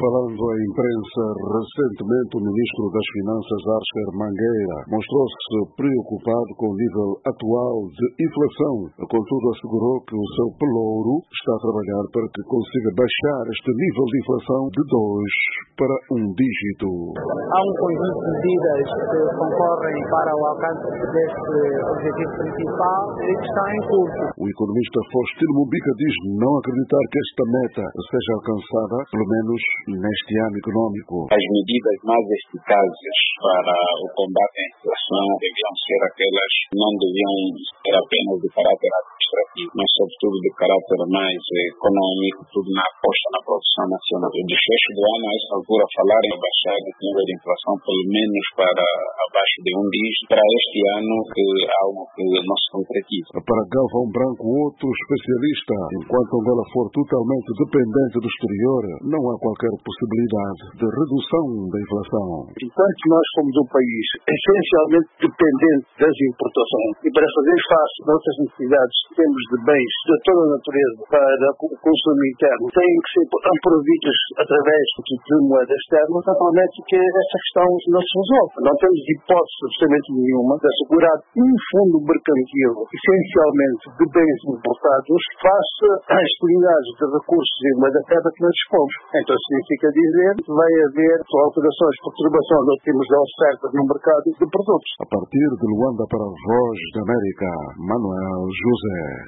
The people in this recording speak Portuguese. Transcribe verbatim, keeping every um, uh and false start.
Falando à imprensa, recentemente o ministro das Finanças, Archer Mangueira, mostrou-se preocupado com o nível atual de inflação. Contudo, assegurou que o seu pelouro está a trabalhar para que consiga baixar este nível de inflação de dois para um dígito. Há um conjunto de medidas que concorrem para o alcance deste objetivo principal e que estão em curso. O economista Faustino Mubica diz não acreditar que esta meta seja alcançada, pelo menos neste ano econômico. As medidas mais eficazes para o combate à inflação deviam ser aquelas que não deviam ser apenas de caráter administrativo, mas sobretudo de caráter mais econômico, tudo na aposta na produção nacional. O desfecho do ano, a essa altura, falar em baixar o nível de inflação pelo menos para abaixo de um dígito, para este ano que é algo que não se concretiza. Para Galvão Branco, outro especialista, enquanto Angola for totalmente dependente do exterior, não há qualquer possibilidade de redução da inflação. Enquanto nós somos um país essencialmente dependente das importações e para fazer face às nossas necessidades temos de bens de toda a natureza para o consumo interno, têm que ser providos através de moeda externa, naturalmente que essa questão não se resolve. Não temos hipótese absolutamente nenhuma de assegurar um fundo mercantil essencialmente de bens importados face às disponibilidades de recursos em moeda externa que nós dispomos. Então significa dizer que vai haver alterações, perturbações ou termos de oferta no mercado de produtos. A partir de Luanda para a Voz da América, Manuel José.